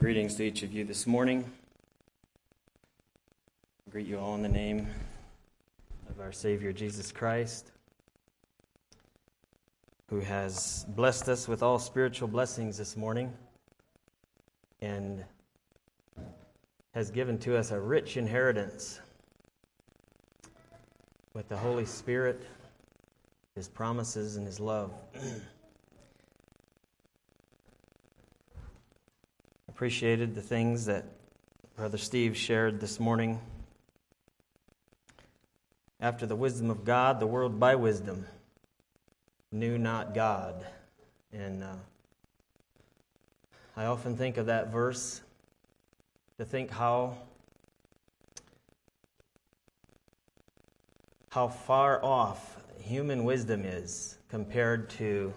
Greetings to each of you this morning. I greet you all in the name of our Savior Jesus Christ, who has blessed us with all spiritual blessings this morning and has given to us a rich inheritance with the Holy Spirit, His promises, and His love. Appreciated the things that Brother Steve shared this morning. After the wisdom of God, the world by wisdom knew not God. And I often think of that verse to think how far off human wisdom is compared to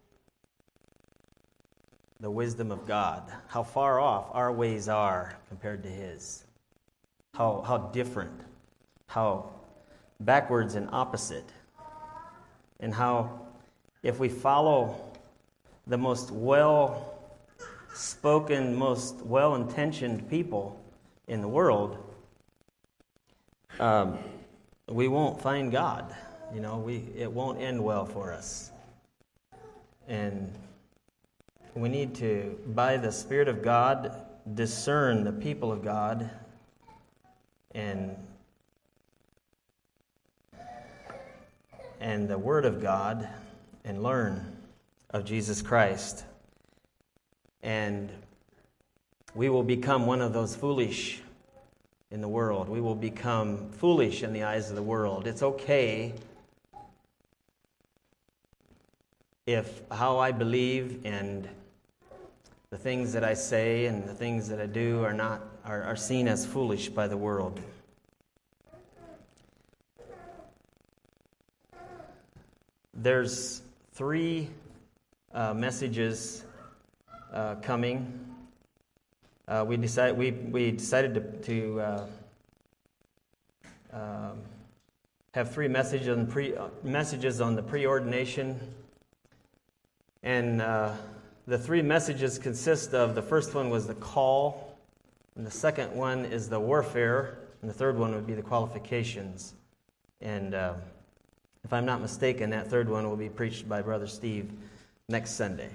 the wisdom of God. How far off our ways are compared to His. How different. How backwards and opposite. And how if we follow the most well-spoken, most well-intentioned people in the world, we won't find God. It won't end well for us. And we need to, by the Spirit of God, discern the people of God and the Word of God and learn of Jesus Christ. And we will become one of those foolish in the world. We will become foolish in the eyes of the world. It's okay if how I believe and the things that I say and the things that I do are seen as foolish by the world. There's 3 messages coming. We decided to have 3 messages on the preordination, and the 3 messages consist of, the first one was the call, and the second one is the warfare, and the third one would be the qualifications. And if I'm not mistaken, that third one will be preached by Brother Steve next Sunday.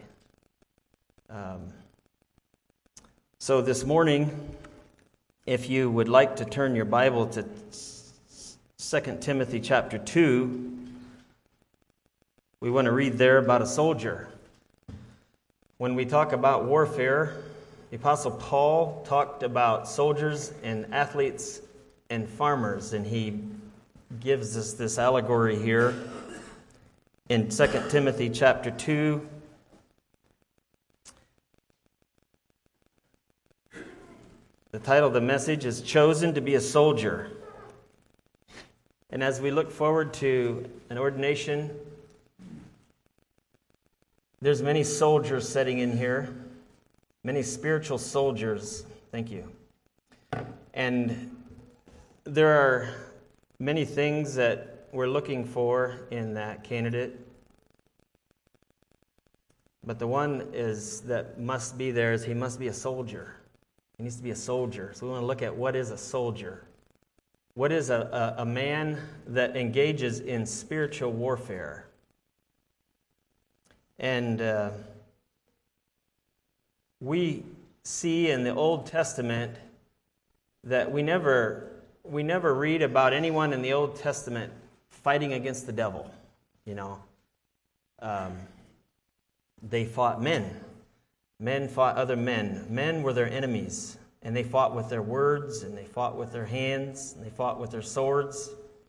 So this morning, if you would like to turn your Bible to 2 Timothy chapter 2, we want to read there about a soldier. When we talk about warfare, the Apostle Paul talked about soldiers and athletes and farmers, and he gives us this allegory here in 2 Timothy chapter 2. The title of the message is Chosen to be a Soldier. And as we look forward to an ordination, there's many soldiers sitting in here, many spiritual soldiers. Thank you. And there are many things that we're looking for in that candidate. But the one that must be there is he must be a soldier. He needs to be a soldier. So we want to look at what is a soldier. What is a man that engages in spiritual warfare? And we see in the Old Testament that we never read about anyone in the Old Testament fighting against the devil. They fought men. Men fought other men. Men were their enemies, and they fought with their words, and they fought with their hands, and they fought with their swords.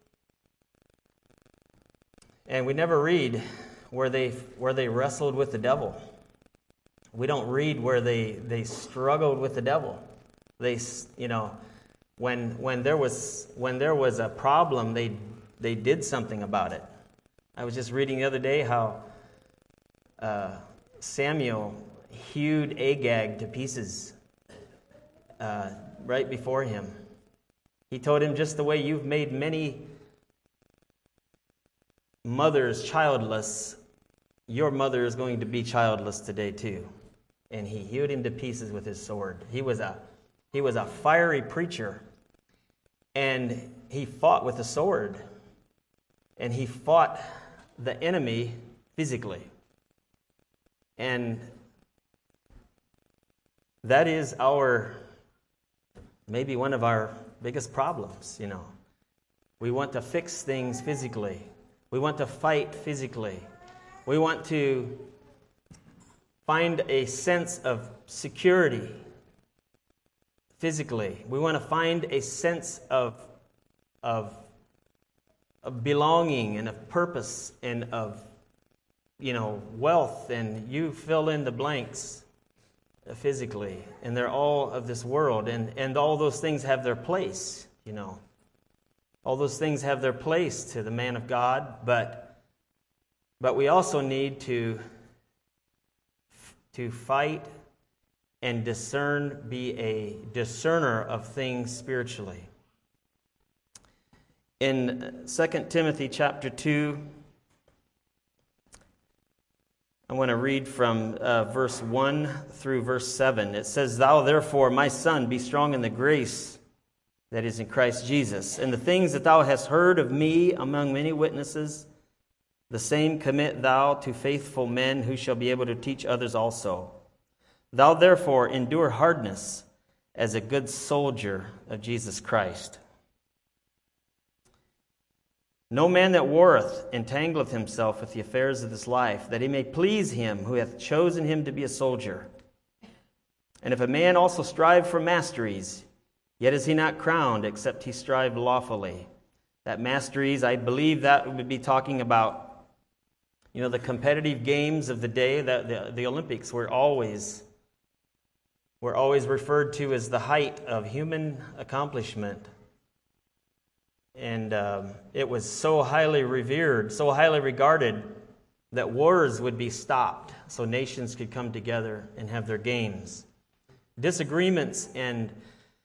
And we never read where they wrestled with the devil. We don't read where they struggled with the devil. When there was a problem, they did something about it. I was just reading the other day how Samuel hewed Agag to pieces right before him. He told him, just the way you've made many mothers childless, your mother is going to be childless today too. and he hewed him to pieces with his sword. He was a fiery preacher, and he fought with a sword, and he fought the enemy physically. And that is maybe one of our biggest problems, We want to fix things physically. We want to fight physically. We want to find a sense of security physically. We want to find a sense of belonging and of purpose and of, wealth, and you fill in the blanks physically. And they're all of this world, and all those things have their place, All those things have their place to the man of God, but we also need to fight and discern, be a discerner of things spiritually. In 2 Timothy chapter 2, I want to read from verse 1 through verse 7. It says, "Thou therefore, my son, be strong in the grace that is in Christ Jesus. And the things that thou hast heard of me among many witnesses, the same commit thou to faithful men who shall be able to teach others also. Thou therefore endure hardness as a good soldier of Jesus Christ. No man that warreth entangleth himself with the affairs of this life, that he may please him who hath chosen him to be a soldier. And if a man also strive for masteries, yet is he not crowned, except he strive lawfully." That masteries, I believe that would be talking about, the competitive games of the day. That the Olympics were always referred to as the height of human accomplishment. And it was so highly revered, so highly regarded, that wars would be stopped so nations could come together and have their games. Disagreements and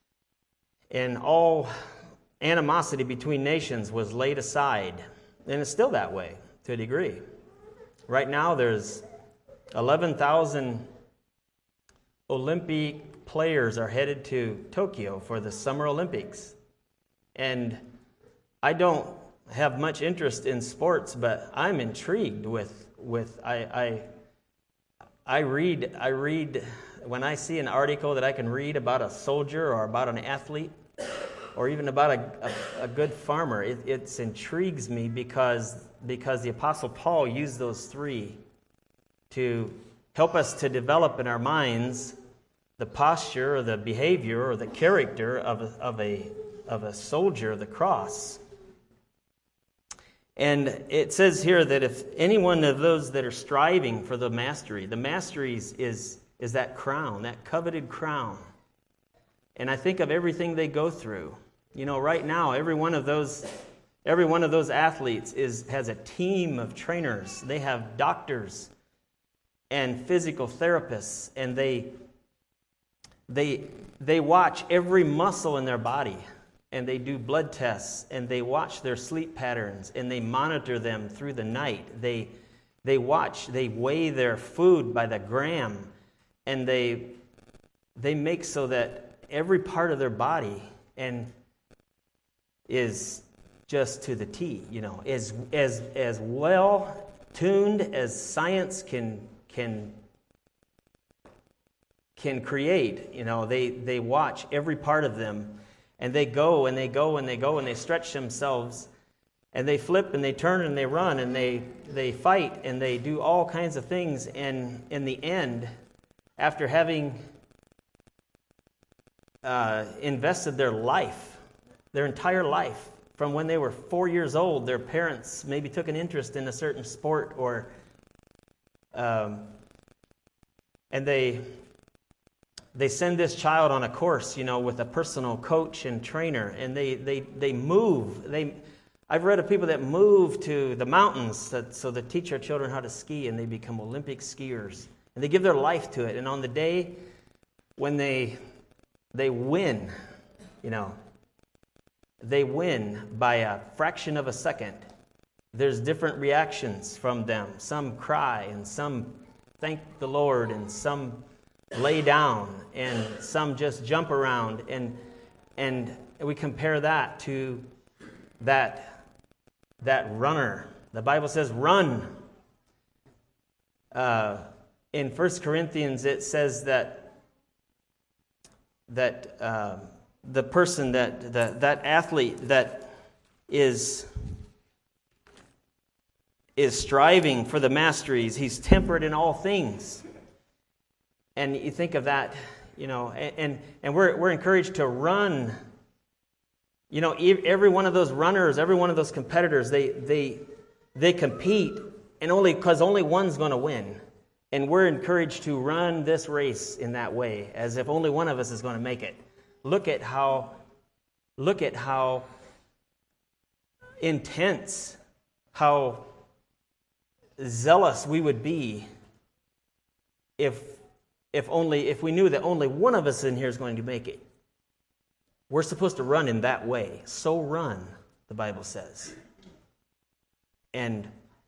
all animosity between nations was laid aside. And it's still that way to a degree. Right now there's 11,000 Olympic players are headed to Tokyo for the Summer Olympics. And I don't have much interest in sports, but I'm intrigued with I read when I see an article that I can read about a soldier or about an athlete or even about a good farmer. It intrigues me because the Apostle Paul used those three to help us to develop in our minds the posture or the behavior or the character of a soldier of the cross. And it says here that if any one of those that are striving for the masteries is that crown, that coveted crown. And I think of everything they go through. Right now, every one of those athletes has a team of trainers. They have doctors and physical therapists, and they watch every muscle in their body. And they do blood tests, and they watch their sleep patterns, and they monitor them through the night. They weigh their food by the gram, and they make so that every part of their body is just to the T, as well tuned as science can create. They watch every part of them. And they go and they go and they go and they stretch themselves and they flip and they turn and they run and they fight and they do all kinds of things. And in the end, after having invested their entire life, from when they were 4 years old, their parents maybe took an interest in a certain sport and they send this child on a course, with a personal coach and trainer, and they move. I've read of people that move to the mountains so they teach our children how to ski, and they become Olympic skiers, and they give their life to it. And on the day when they win, they win by a fraction of a second. There's different reactions from them. Some cry, and some thank the Lord, and some lay down, and some just jump around, and we compare that to that runner. The Bible says run. In 1 Corinthians it says that the person that athlete that is striving for the masteries, he's temperate in all things. And you think of that, and we're encouraged to run. Every one of those runners, every one of those competitors, they compete, and only one's going to win. And we're encouraged to run this race in that way, as if only one of us is going to make it. Look at how intense, how zealous we would be if we knew that only one of us in here is going to make it. We're supposed to run in that way. So run, the Bible says. And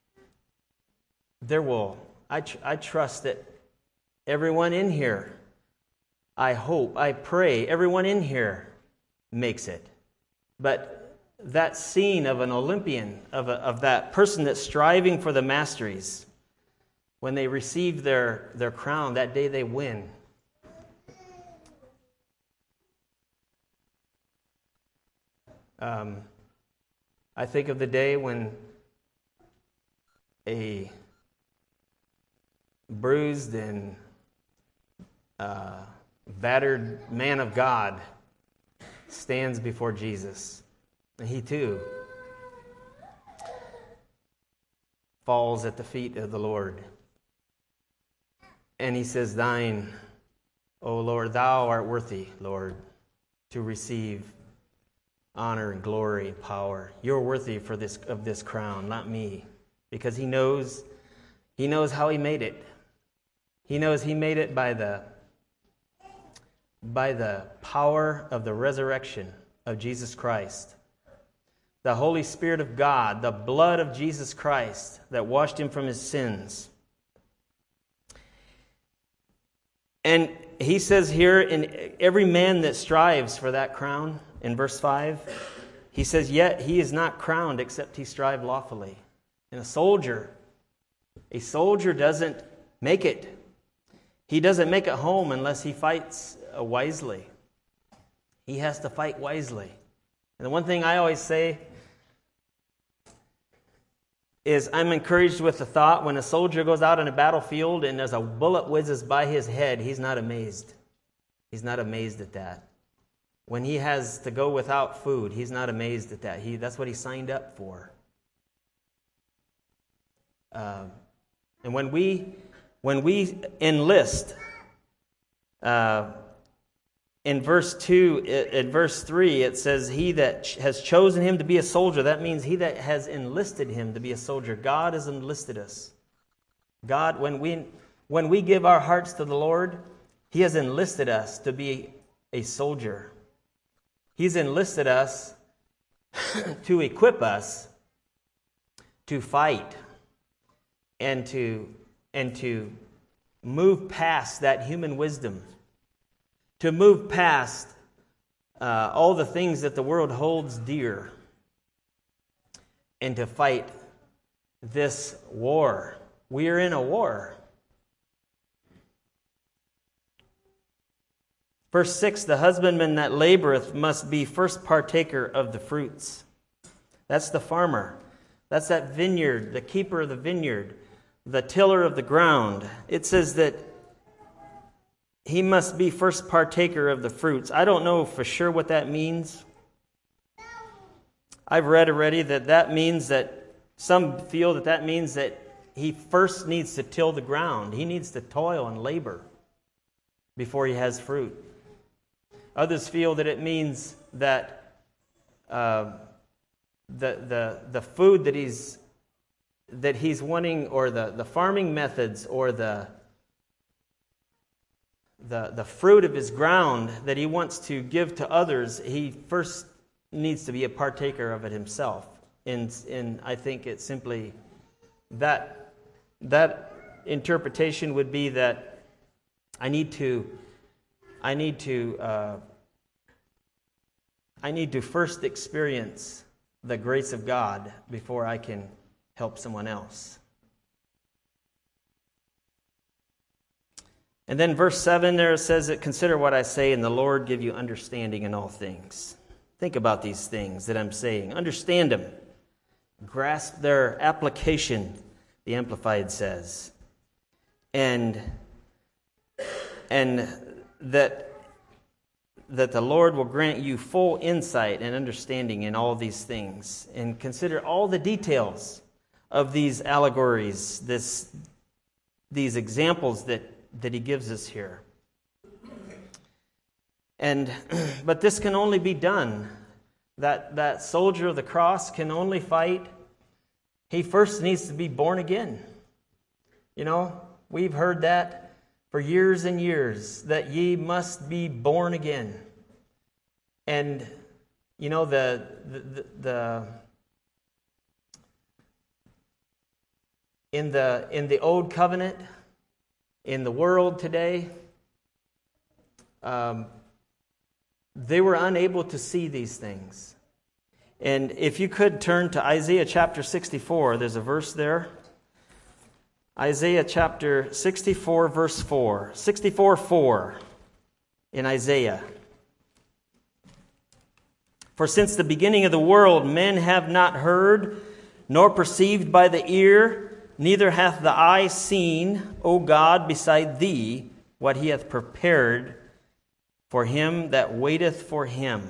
I trust that everyone in here, I pray, everyone in here makes it. But that scene of an Olympian, of that person that's striving for the masteries, when they receive their crown, that day they win. I think of the day when a bruised and battered man of God stands before Jesus. And he too falls at the feet of the Lord. And he says, "Thine, O Lord, thou art worthy, Lord, to receive honor and glory and power. You're worthy of this crown, not me." Because he knows how he made it. He knows he made it by the power of the resurrection of Jesus Christ. The Holy Spirit of God, the blood of Jesus Christ that washed him from his sins. And he says here, in every man that strives for that crown, in verse 5, he says, "Yet he is not crowned except he strive lawfully." And a soldier doesn't make it. He doesn't make it home unless he fights wisely. He has to fight wisely. And the one thing I always say is I'm encouraged with the thought when a soldier goes out on a battlefield and there's a bullet whizzes by his head, he's not amazed. He's not amazed at that. When he has to go without food, he's not amazed at that. That's what he signed up for. And when we enlist, in verse 2, in verse 3, it says, "He that has chosen him to be a soldier," that means he that has enlisted him to be a soldier. God has enlisted us. God, when we give our hearts to the Lord, he has enlisted us to be a soldier. He's enlisted us to equip us to fight and to move past that human wisdom, to move past all the things that the world holds dear, and to fight this war. We are in a war. Verse 6, "The husbandman that laboreth must be first partaker of the fruits." That's the farmer. That's that vineyard, the keeper of the vineyard, the tiller of the ground. It says that he must be first partaker of the fruits. I don't know for sure what that means. I've read already that means that some feel that means that he first needs to till the ground. He needs to toil and labor before he has fruit. Others feel that it means that the food that he's wanting, or the farming methods, or the fruit of his ground that he wants to give to others, he first needs to be a partaker of it himself. And I think it's simply that interpretation would be that I need to first experience the grace of God before I can help someone else. And then verse 7 there says that, consider what I say, and the Lord give you understanding in all things. Think about these things that I'm saying. Understand them. Grasp their application, the Amplified says. And that the Lord will grant you full insight and understanding in all these things. And consider all the details of these allegories, these examples that he gives us here. But this can only be done. That soldier of the cross can only fight. He first needs to be born again. You know, we've heard that for years and years, that ye must be born again. And you know, in the old covenant, in the world today, they were unable to see these things. And if you could turn to Isaiah chapter 64, there's a verse there. Isaiah chapter 64, verse 4. 64:4 in Isaiah. For since the beginning of the world, men have not heard, nor perceived by the ear, neither hath the eye seen, O God, beside thee, what he hath prepared for him that waiteth for him.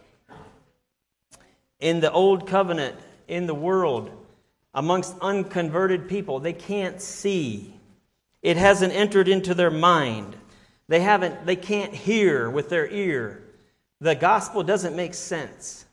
In the old covenant, in the world, amongst unconverted people, they can't see. It hasn't entered into their mind. They can't hear with their ear. The gospel doesn't make sense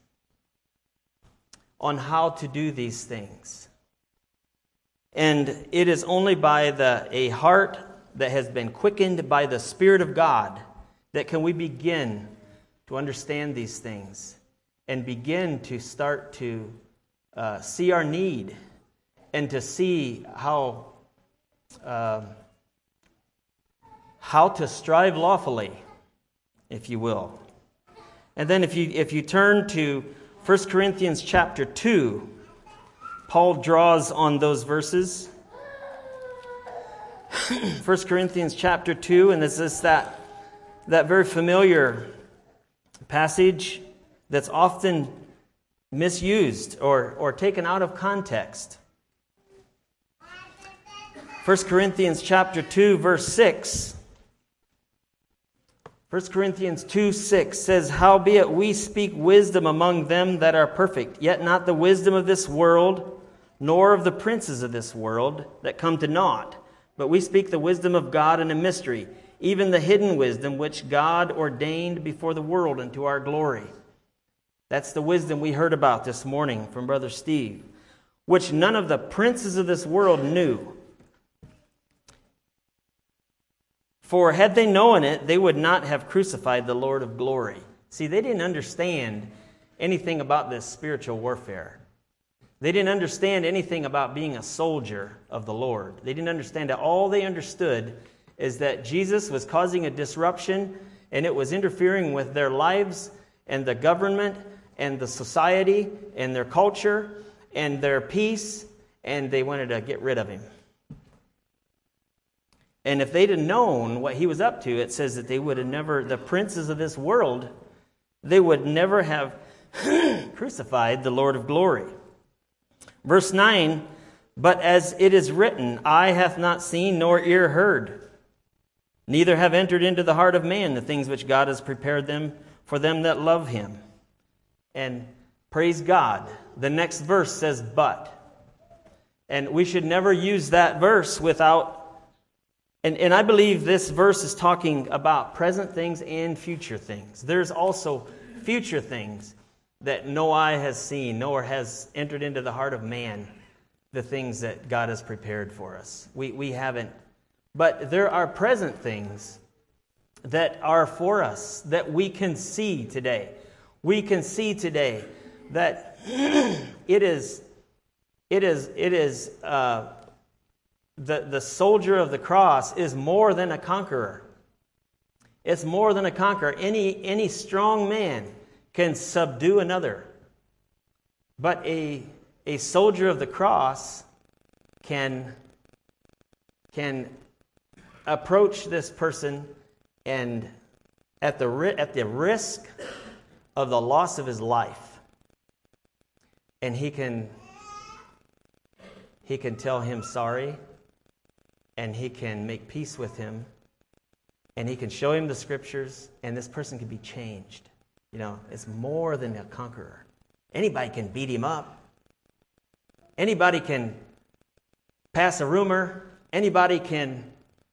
on how to do these things. And it is only by a heart that has been quickened by the Spirit of God that can we begin to understand these things and begin to start to see our need and to see how to strive lawfully, if you will. And then if you turn to 1 Corinthians chapter 2, Paul draws on those verses. 1 Corinthians chapter 2, and this is that very familiar passage that's often misused or taken out of context. 1 Corinthians chapter 2, verse 6. 1 Corinthians 2:6 says, Howbeit we speak wisdom among them that are perfect, yet not the wisdom of this world, nor of the princes of this world that come to naught. But we speak the wisdom of God in a mystery, even the hidden wisdom which God ordained before the world unto our glory. That's the wisdom we heard about this morning from Brother Steve, which none of the princes of this world knew. For had they known it, they would not have crucified the Lord of glory. See, they didn't understand anything about this spiritual warfare. They didn't understand anything about being a soldier of the Lord. They didn't understand that. All they understood is that Jesus was causing a disruption, and it was interfering with their lives and the government and the society and their culture and their peace, and they wanted to get rid of him. And if they'd have known what he was up to, it says that they would have never, the princes of this world, they would never have crucified the Lord of glory. Verse 9, But as it is written, eye hath not seen nor ear heard, neither have entered into the heart of man the things which God has prepared them for them that love him. And praise God, the next verse says, but. And we should never use that verse without... And I believe this verse is talking about present things and future things. There's also future things that no eye has seen, nor has entered into the heart of man, the things that God has prepared for us. We haven't. But there are present things that are for us that we can see today. We can see today that it is the soldier of the cross is more than a conqueror. It's more than a conqueror. Any strong man can subdue another. But a soldier of the cross can approach this person, and at the risk of the loss of his life, and he can tell him sorry, and he can make peace with him, and he can show him the scriptures, and this person can be changed. It's more than a conqueror. Anybody can beat him up. Anybody can pass a rumor. Anybody can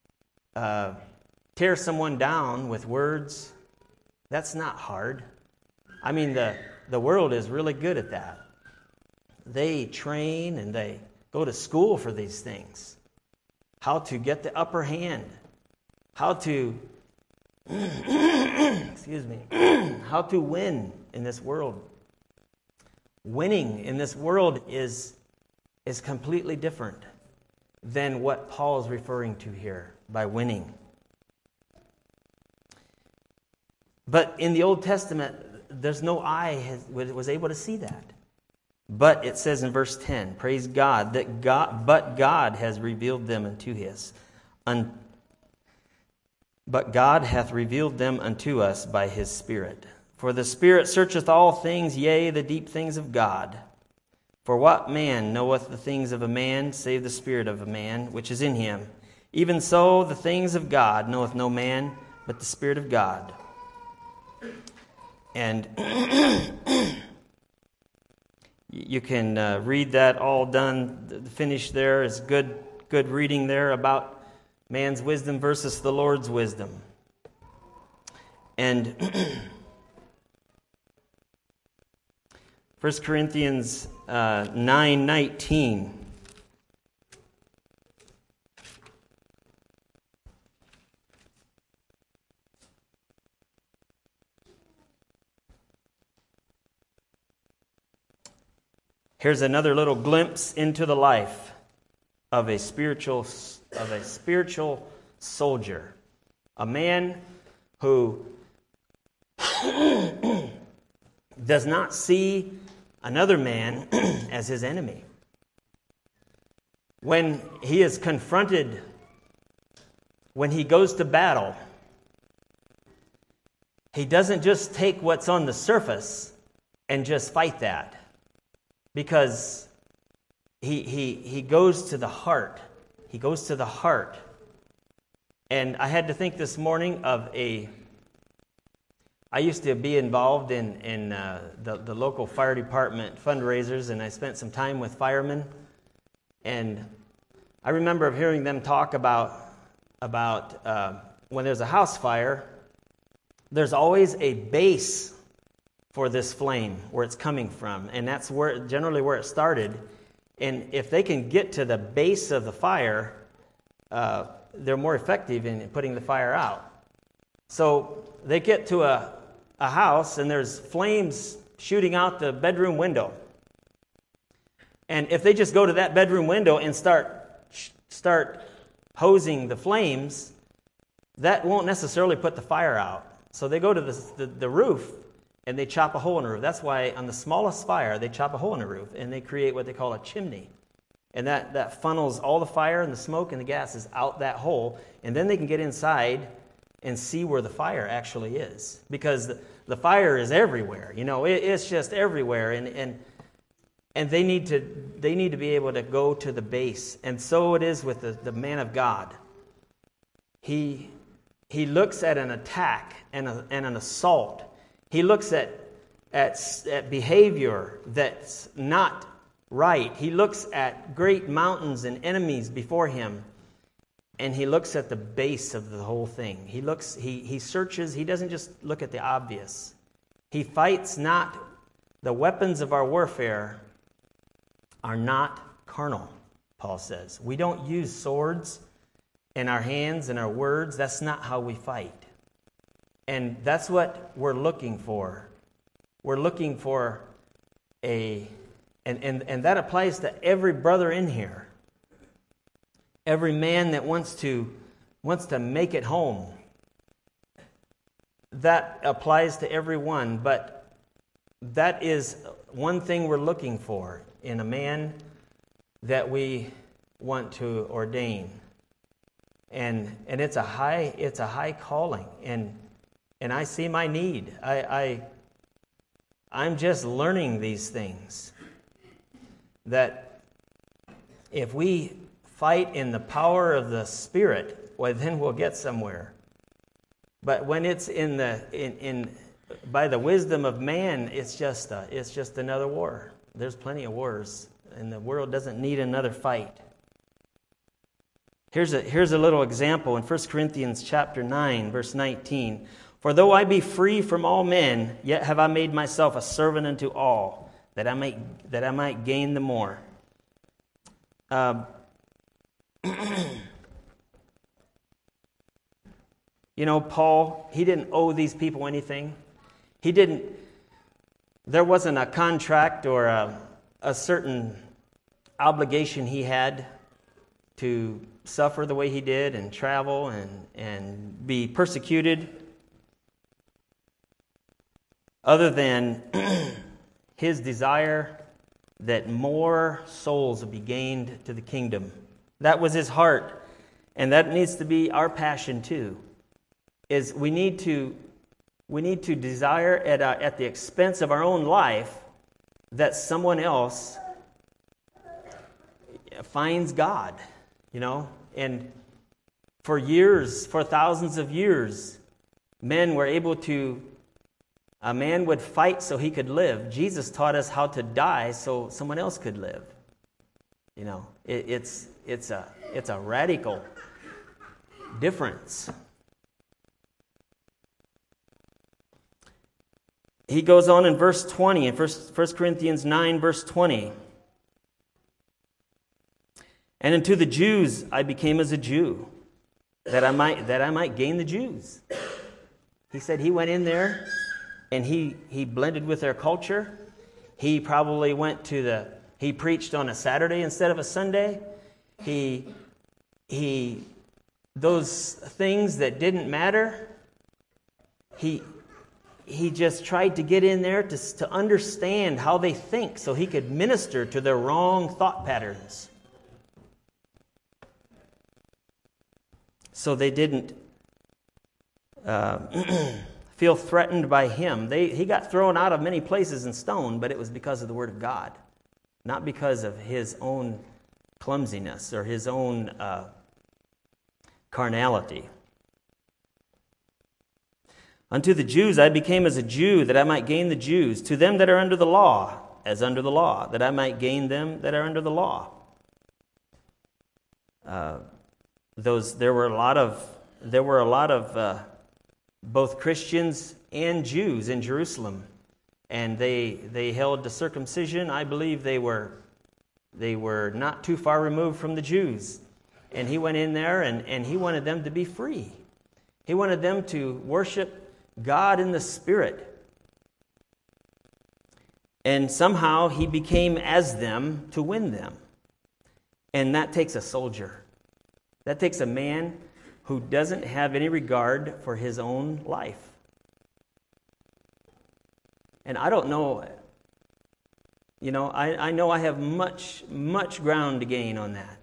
tear someone down with words. That's not hard. I mean, the world is really good at that. They train and they go to school for these things. How to get the upper hand. How to, excuse me, how to win in this world. Winning in this world is completely different than what Paul is referring to here by winning. But in the Old Testament, there's no eye was able to see that. But it says in verse 10, praise God, but God has revealed them unto but God hath revealed them unto us by his Spirit. For the Spirit searcheth all things, yea, the deep things of God. For what man knoweth the things of a man, save the Spirit of a man, which is in him? Even so, the things of God knoweth no man, but the Spirit of God. And you can read that all done. The finish there is good reading there about man's wisdom versus the Lord's wisdom. And 1 Corinthians 9:19. Here's another little glimpse into the life of a spiritual soldier, a man who does not see another man as his enemy. When he is confronted, when he goes to battle, he doesn't just take what's on the surface and just fight that. Because he goes to the heart. He goes to the heart. And I had to think this morning of I used to be involved in the local fire department fundraisers, and I spent some time with firemen. And I remember hearing them talk about when there's a house fire, there's always a base for this flame, where it's coming from. And that's generally where it started. And if they can get to the base of the fire, they're more effective in putting the fire out. So they get to a house, and there's flames shooting out the bedroom window. And if they just go to that bedroom window and start hosing the flames, that won't necessarily put the fire out. So they go to the roof, and they chop a hole in the roof. That's why on the smallest fire, they chop a hole in the roof, and they create what they call a chimney. And that funnels all the fire and the smoke and the gases out that hole, and then they can get inside and see where the fire actually is. Because the fire is everywhere. It's just everywhere, and they need to be able to go to the base. And so it is with the man of God. He looks at an attack and an assault. He looks at behavior that's not right. He looks at great mountains and enemies before him, and he looks at the base of the whole thing. He searches. He doesn't just look at the obvious. He fights not. The weapons of our warfare are not carnal, Paul says. We don't use swords in our hands and our words. That's not how we fight. And that's what we're looking for. We're looking for and that applies to every brother in here. Every man that wants to make it home. that applies to everyone, but that is one thing we're looking for in a man that we want to ordain. And it's a high calling, and I see my need. I'm just learning these things, that if we fight in the power of the Spirit, well, then we'll get somewhere. But when it's by the wisdom of man, it's just another war. There's plenty of wars, and the world doesn't need another fight. Here's a little example in 1 Corinthians chapter 9, verse 19. For though I be free from all men, yet have I made myself a servant unto all, that I might gain the more. Paul, he didn't owe these people anything. There wasn't a contract or a certain obligation he had to suffer the way he did and travel and be persecuted, other than his desire that more souls would be gained to the kingdom. That was his heart, and that needs to be our passion too. Is we need to desire at the expense of our own life that someone else finds God, And for thousands of years, a man would fight so he could live. Jesus taught us how to die so someone else could live. It's a radical difference. He goes on in verse 20, in 1 Corinthians 9, verse 20. And unto the Jews I became as a Jew, that I might gain the Jews. He said he went in there and he blended with their culture. He probably he preached on a Saturday instead of a Sunday. Those things that didn't matter, he just tried to get in there to understand how they think so he could minister to their wrong thought patterns. So they didn't feel threatened by him. He got thrown out of many places and stoned, but it was because of the Word of God, not because of his own clumsiness or his own carnality. Unto the Jews I became as a Jew, that I might gain the Jews. To them that are under the law, as under the law, that I might gain them that are under the law. There were a lot of both Christians and Jews in Jerusalem, and they held the circumcision. I believe they were not too far removed from the Jews, and he went in there and he wanted them to be free. He wanted them to worship God in the Spirit. And somehow he became as them to win them. And that takes a soldier. That takes a man who doesn't have any regard for his own life. And I don't know, I know I have much, much ground to gain on that.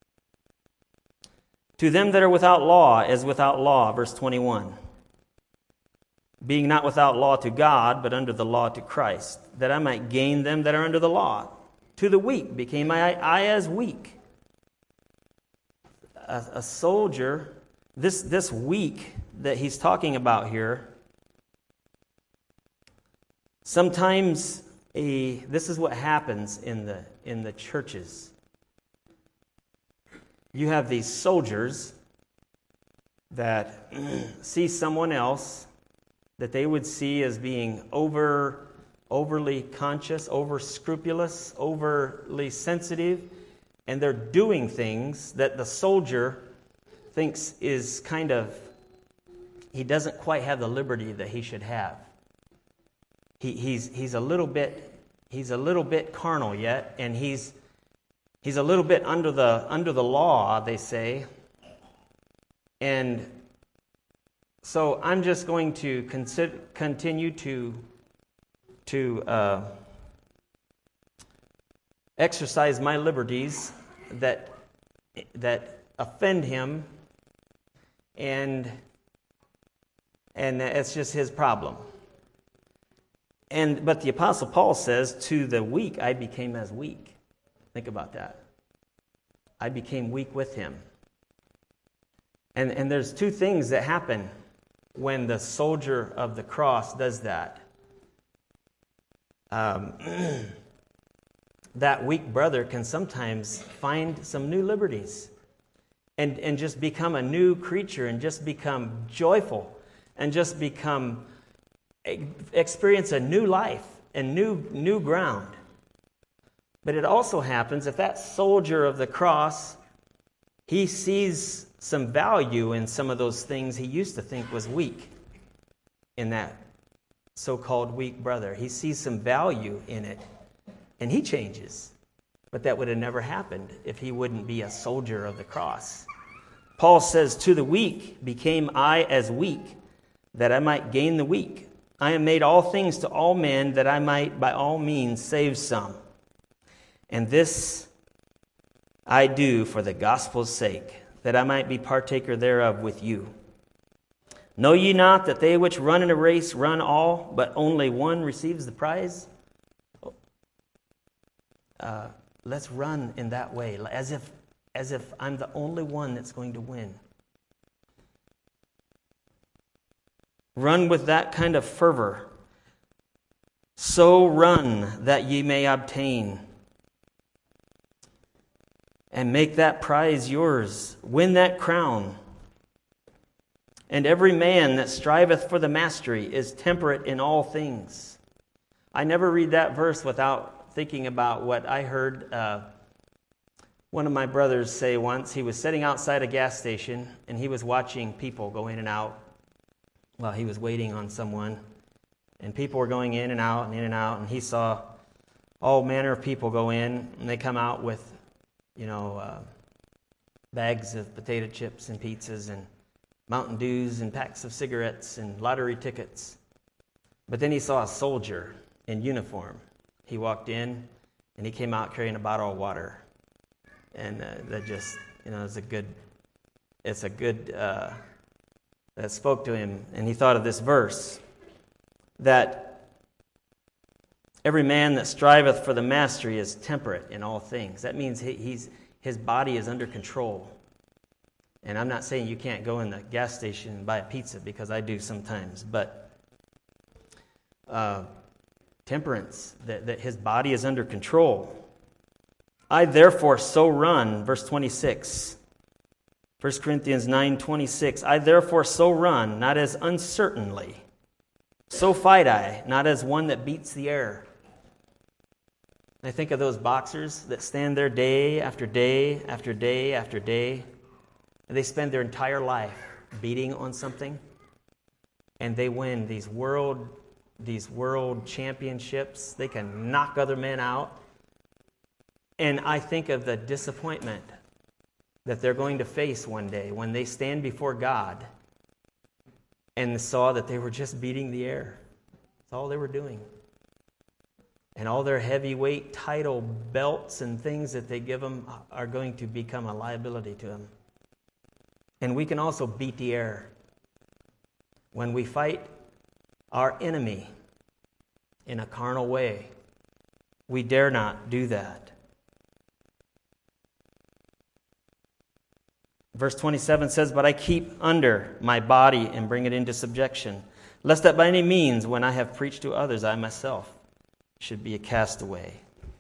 To them that are without law, as without law, verse 21. Being not without law to God, but under the law to Christ, that I might gain them that are under the law. To the weak became I as weak. A soldier, this weak that he's talking about here, sometimes this is what happens in the churches. You have these soldiers that see someone else that they would see as being overly conscious, over scrupulous, overly sensitive, and they're doing things that the soldier thinks is he doesn't quite have the liberty that he should have. He's a little bit carnal yet, and he's a little bit under the law, they say. And So I'm just going to continue to exercise my liberties that offend him, and it's just his problem. But the Apostle Paul says, to the weak I became as weak. Think about that. I became weak with him. And there's two things that happen when the soldier of the cross does that. That weak brother can sometimes find some new liberties and just become a new creature and just become joyful and just experience a new life and new ground. But it also happens if that soldier of the cross, he sees some value in some of those things he used to think was weak in that so-called weak brother. He sees some value in it, and he changes. But that would have never happened if he wouldn't be a soldier of the cross. Paul says, to the weak became I as weak, that I might gain the weak. I am made all things to all men, that I might by all means save some. And this I do for the gospel's sake, that I might be partaker thereof with you. Know ye not that they which run in a race run all, but only one receives the prize? Let's run in that way, as if I'm the only one that's going to win. Run with that kind of fervor. So run that ye may obtain. And make that prize yours. Win that crown. And every man that striveth for the mastery is temperate in all things. I never read that verse without thinking about what I heard one of my brothers say once. He was sitting outside a gas station, and he was watching people go in and out while he was waiting on someone. And people were going in and out and in and out, and he saw all manner of people go in, and they come out with, bags of potato chips and pizzas and Mountain Dews and packs of cigarettes and lottery tickets. But then he saw a soldier in uniform. He walked in, and he came out carrying a bottle of water. And that just, that spoke to him. And he thought of this verse, that every man that striveth for the mastery is temperate in all things. That means his body is under control. And I'm not saying you can't go in the gas station and buy a pizza, because I do sometimes. But temperance, that his body is under control. I therefore so run, verse 26, 1 Corinthians 9:26. I therefore so run, not as uncertainly. So fight I, not as one that beats the air. I think of those boxers that stand there day after day after day after day, and they spend their entire life beating on something, and they win these world championships. They can knock other men out. And I think of the disappointment that they're going to face one day when they stand before God and saw that they were just beating the air. That's all they were doing. And all their heavyweight title belts and things that they give them are going to become a liability to them. And we can also beat the air when we fight our enemy in a carnal way. We dare not do that. Verse 27 says, but I keep under my body and bring it into subjection, lest that by any means, when I have preached to others, I myself should be a castaway.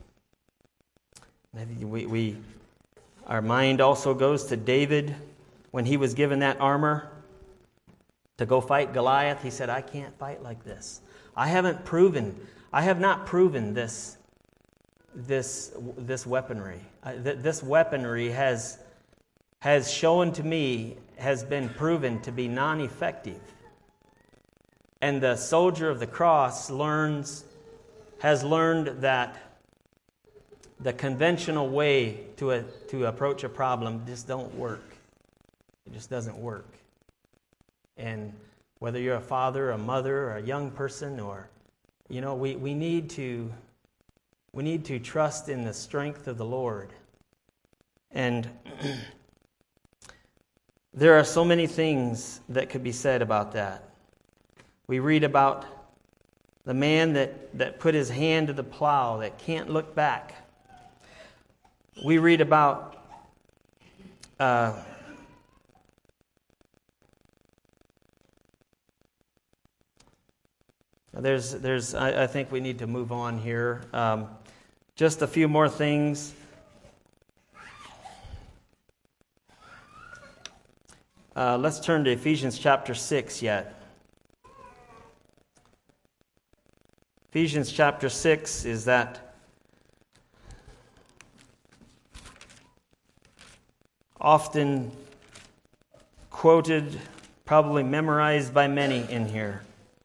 Our mind also goes to David when he was given that armor to go fight Goliath. He said, I can't fight like this. I have not proven this weaponry. This weaponry has shown to me, has been proven to be non-effective. And the soldier of the cross has learned that the conventional way to approach a problem just don't work. It just doesn't work. And whether you're a father, a mother, or a young person, or, we need to trust in the strength of the Lord. And there are so many things that could be said about that. We read about the man that put his hand to the plow, that can't look back. We read about I think we need to move on here. Just a few more things. Let's turn to Ephesians chapter 6 yet. Ephesians chapter 6 is that often quoted, probably memorized by many in here.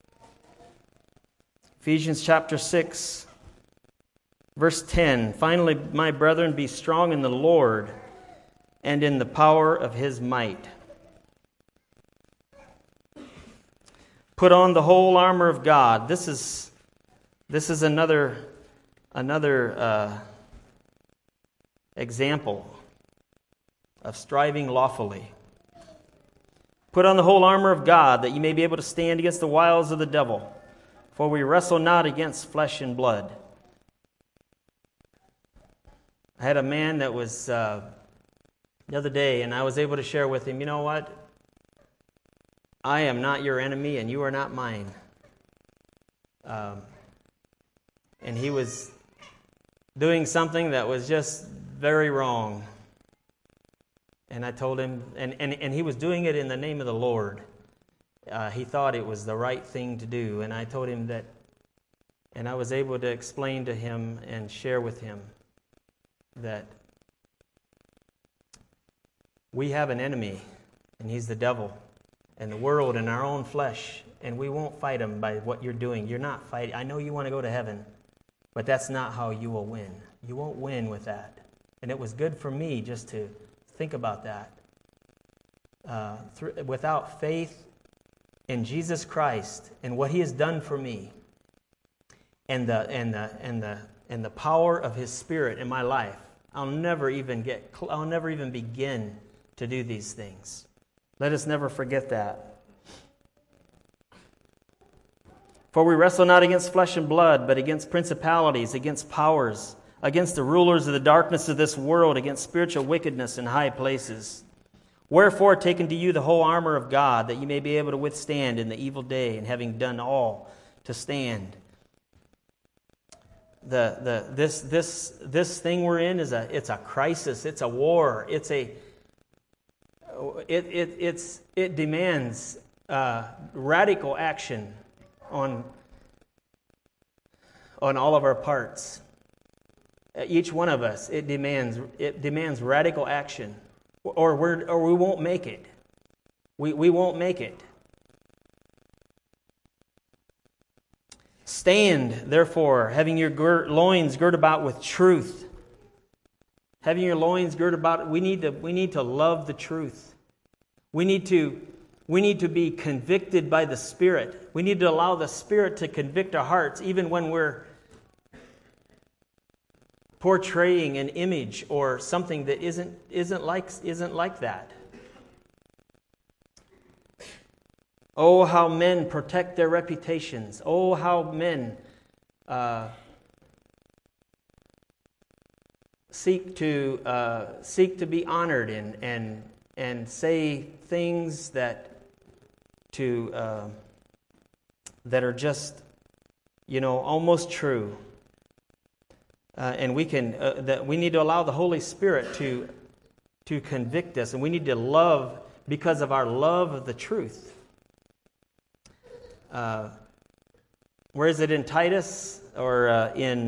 Ephesians chapter 6, verse 10. Finally, my brethren, be strong in the Lord and in the power of his might. Put on the whole armor of God. This is another example of striving lawfully. Put on the whole armor of God, that you may be able to stand against the wiles of the devil. For we wrestle not against flesh and blood. I had a man that was the other day, and I was able to share with him, you know what? I am not your enemy, and you are not mine. And he was doing something that was just very wrong. And I told him, and he was doing it in the name of the Lord. He thought it was the right thing to do. And I told him that, and I was able to explain to him and share with him that we have an enemy, and he's the devil, and the world, and our own flesh. And we won't fight him by what you're doing. You're not fighting. I know you want to go to heaven, but that's not how you will win. You won't win with that. And it was good for me just to think about that. Without faith in Jesus Christ and what he has done for me, and the power of his Spirit in my life, I'll never even begin to do these things. Let us never forget that. For we wrestle not against flesh and blood, but against principalities, against powers, against the rulers of the darkness of this world, against spiritual wickedness in high places. Wherefore, take unto you the whole armor of God, that you may be able to withstand in the evil day, and having done all, to stand. This thing we're in it's a crisis. It's a war. It demands radical action on all of our parts. Each one of us, it demands radical action, or we won't make it. We won't make it. Stand, therefore, having your loins girt about with truth. Having your loins girt about, we need to love the truth. We need to be convicted by the Spirit. We need to allow the Spirit to convict our hearts, even when we're portraying an image or something that isn't like that. Oh, how men protect their reputations. Oh, how men seek to be honored and say things that are just, almost true. And we need to allow the Holy Spirit to convict us, and we need to love because of our love of the truth. Where is it in Titus or in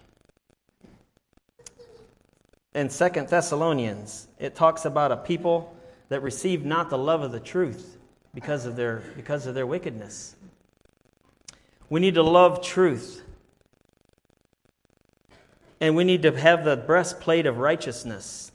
2 Thessalonians? It talks about a people that receive not the love of the truth because of their wickedness. We need to love truth. And we need to have the breastplate of righteousness.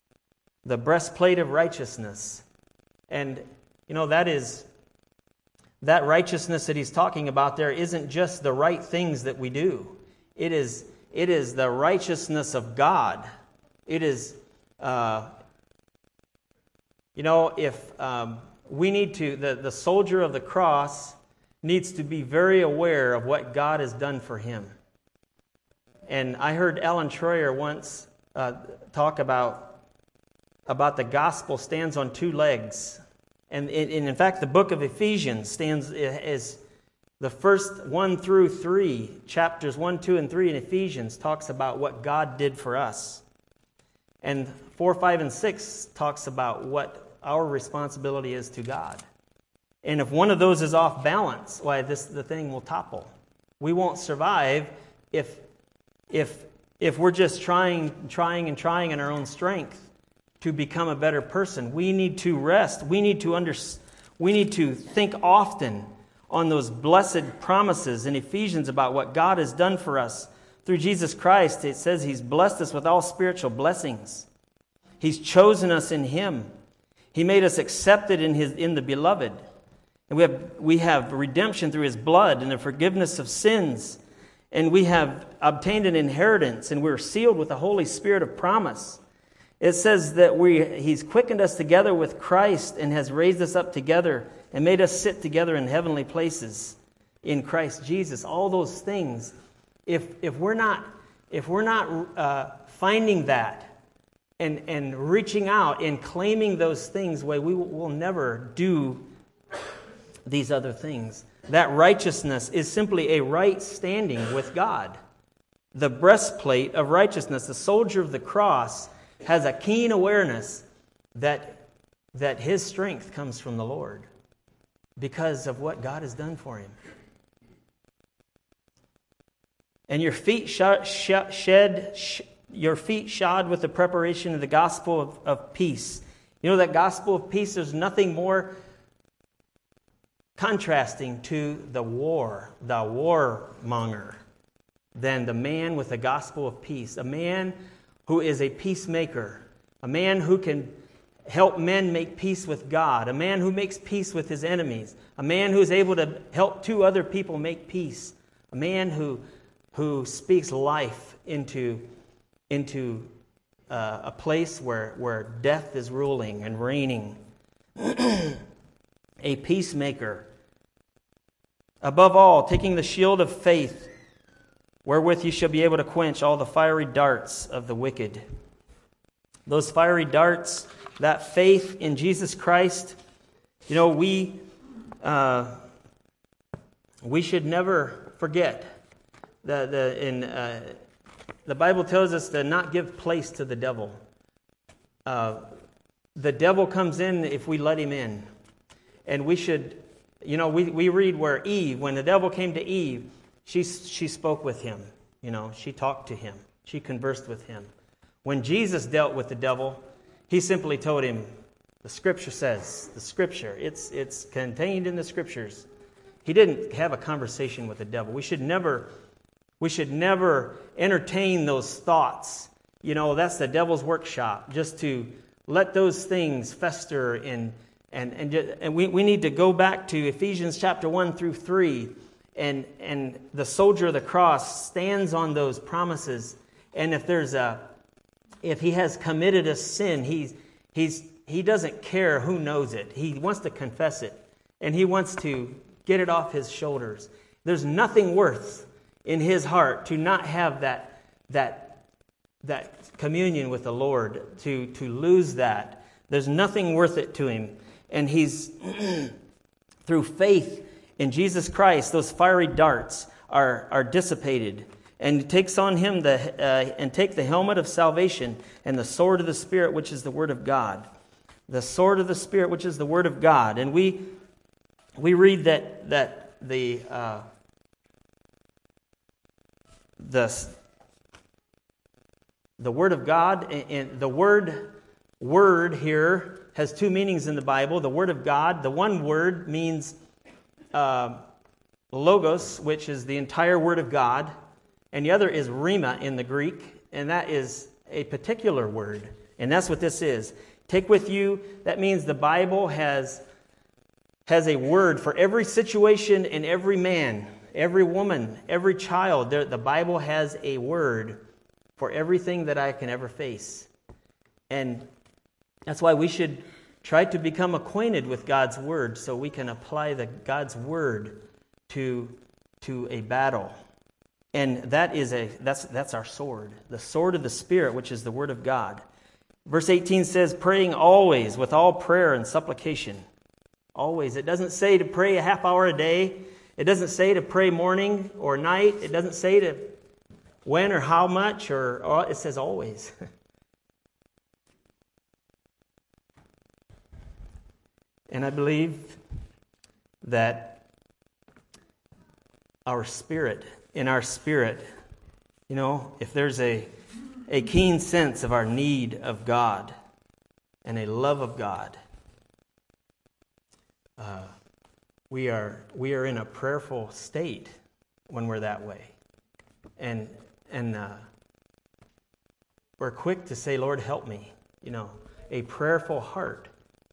The breastplate of righteousness. And, that righteousness that he's talking about there isn't just the right things that we do. It is the righteousness of God. It is, if we need to, the soldier of the cross needs to be very aware of what God has done for him. And I heard Alan Troyer once talk about the gospel stands on two legs. And in fact, the book of Ephesians stands as the first 1 through 3, chapters 1, 2, and 3 in Ephesians talks about what God did for us. And 4, 5, and 6 talks about what our responsibility is to God. And if one of those is off balance, why the thing will topple. We won't survive if we're just trying in our own strength to become a better person. We need to rest. We need to think often on those blessed promises in Ephesians about what God has done for us through Jesus Christ. It says He's blessed us with all spiritual blessings. He's chosen us in Him. He made us accepted in the Beloved. And we have redemption through His blood and the forgiveness of sins. And we have obtained an inheritance, and we're sealed with the Holy Spirit of promise. It says that He's quickened us together with Christ and has raised us up together and made us sit together in heavenly places in Christ Jesus. All those things, if we're not finding that and reaching out and claiming those things, we will never do these other things. That righteousness is simply a right standing with God. The breastplate of righteousness, the soldier of the cross, has a keen awareness that his strength comes from the Lord because of what God has done for him. And your feet shod with the preparation of the gospel of peace. You know, that gospel of peace, there's nothing more contrasting to the warmonger, than the man with the gospel of peace. A man who is a peacemaker. A man who can help men make peace with God. A man who makes peace with his enemies. A man who is able to help two other people make peace. A man who speaks life into a place where death is ruling and reigning. A peacemaker. Above all, taking the shield of faith, wherewith you shall be able to quench all the fiery darts of the wicked. Those fiery darts, that faith in Jesus Christ, you know, we should never forget. The Bible tells us to not give place to the devil. The devil comes in if we let him in. And we should, you know, we read where Eve, when the devil came to Eve, she spoke with him. You know, she talked to him. She conversed with him. When Jesus dealt with the devil, he simply told him, the Scripture says, the Scripture, it's contained in the Scriptures. He didn't have a conversation with the devil. We should never entertain those thoughts. You know, that's the devil's workshop, just to let those things fester and we need to go back to Ephesians chapter 1 through 3. And the soldier of the cross stands on those promises. And if he has committed a sin, he doesn't care who knows it. He wants to confess it, and he wants to get it off his shoulders. There's nothing worse in his heart to not have that communion with the Lord, to lose that. There's nothing worth it to him, and he's through faith in Jesus Christ, those fiery darts are dissipated, and he takes on him and take the helmet of salvation and the sword of the Spirit, which is the Word of God. The sword of the Spirit, which is the Word of God, and we read that the Word of God, and the word here has two meanings in the Bible. The Word of God, the one word means logos, which is the entire Word of God, and the other is rhema in the Greek, and that is a particular word, and that's what this is. Take with you, that means the Bible has has a word for every situation and every man, every woman, every child. The Bible has a word for everything that I can ever face. And that's why we should try to become acquainted with God's word so we can apply God's word to a battle. And that's our sword, the sword of the Spirit, which is the word of God. Verse 18 says, praying always with all prayer and supplication. Always. It doesn't say to pray a half hour a day. It doesn't say to pray morning or night. It doesn't say to when or how much, or it says always. And I believe that in our spirit, if there's a keen sense of our need of God and a love of God, we are in a prayerful state when we're that way, and we're quick to say, Lord, help me. A prayerful heart,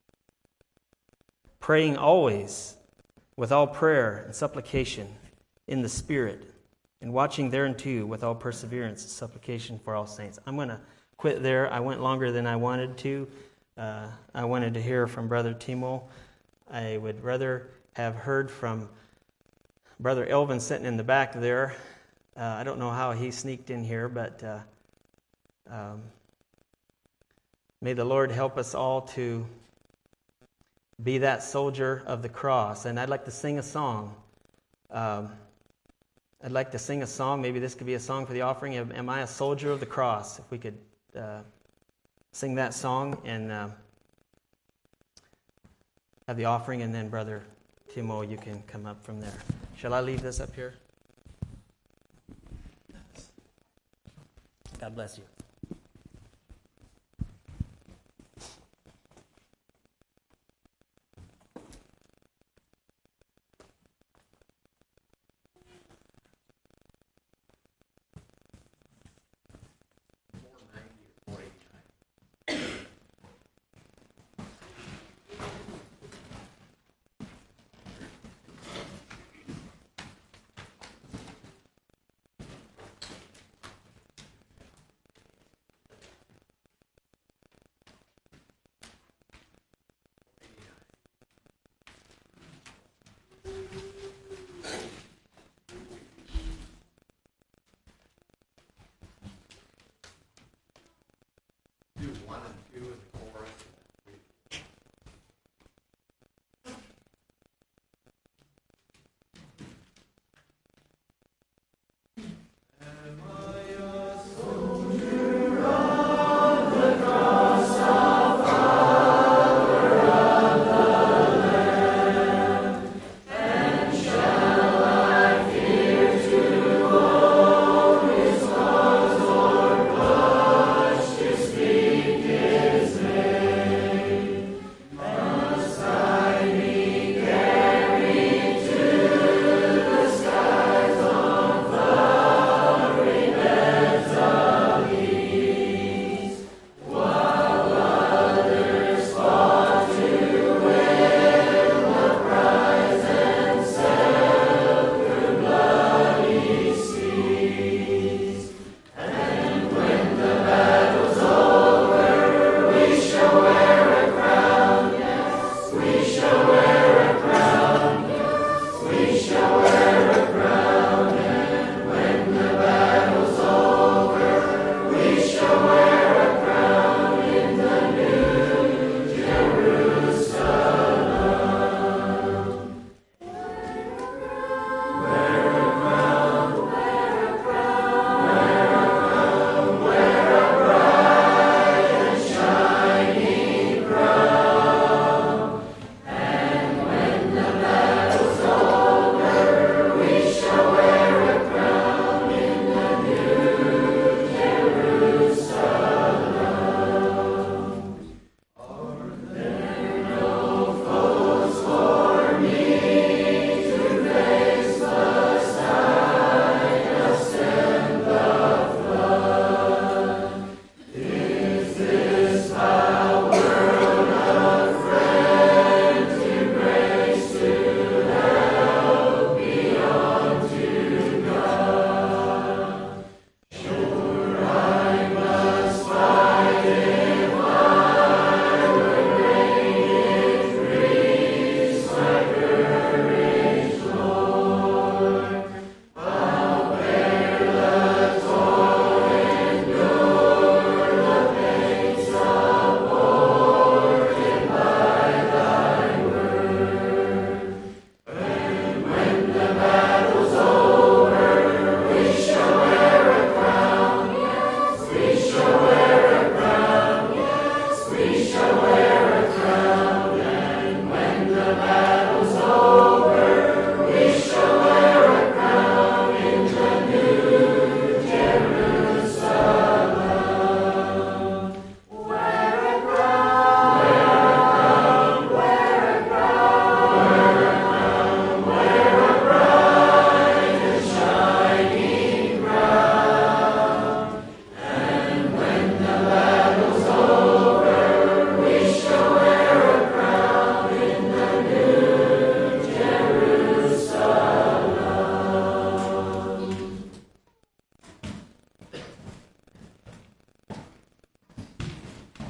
praying always with all prayer and supplication in the Spirit, and watching thereunto with all perseverance and supplication for all saints. I'm going to quit there. I went longer than I wanted to. I wanted to hear from Brother Timo. I would rather have heard from Brother Elvin sitting in the back there. I don't know how he sneaked in here, but may the Lord help us all to be that soldier of the cross. And I'd like to sing a song. Maybe this could be a song for the offering. Am I a soldier of the cross? If we could sing that song and have the offering, and then Brother Timo, you can come up from there. Shall I leave this up here? God bless you.